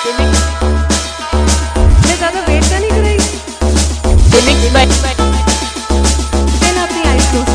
मैं ज़्यादा वेट तो नहीं करेगी। देन अपनी eyes close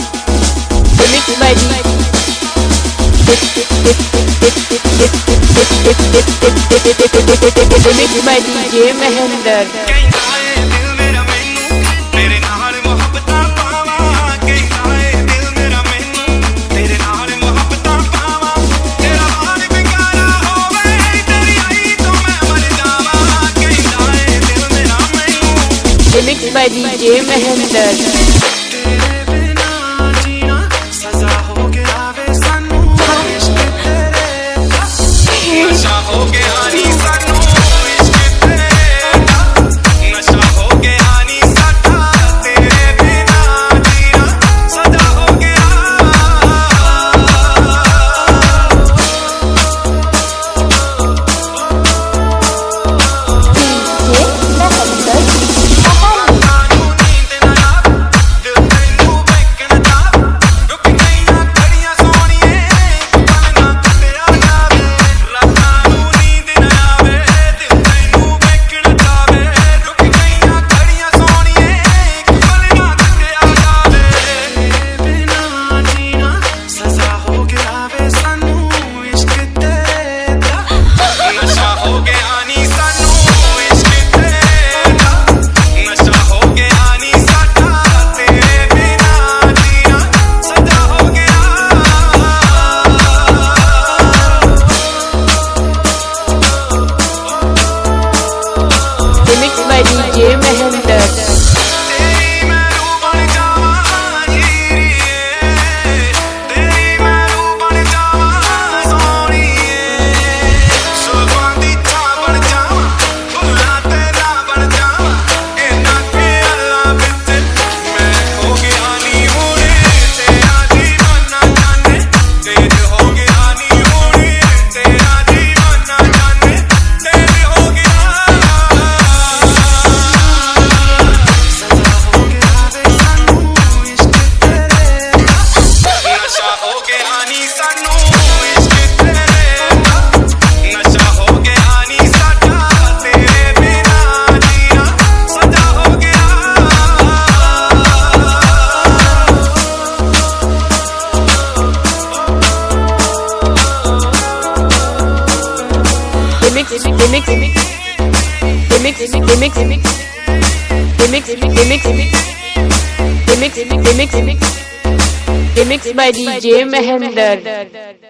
Mixed by DJ Mahendra. तेरे बिना जीना सजा हो गया वे सानू इश्क तेरे नशा हो गया नी सानू इश्क तेरा नशा हो गया नी साडा तेरे बिना जीना सजा हो गया Mixed by DJ Mahendra.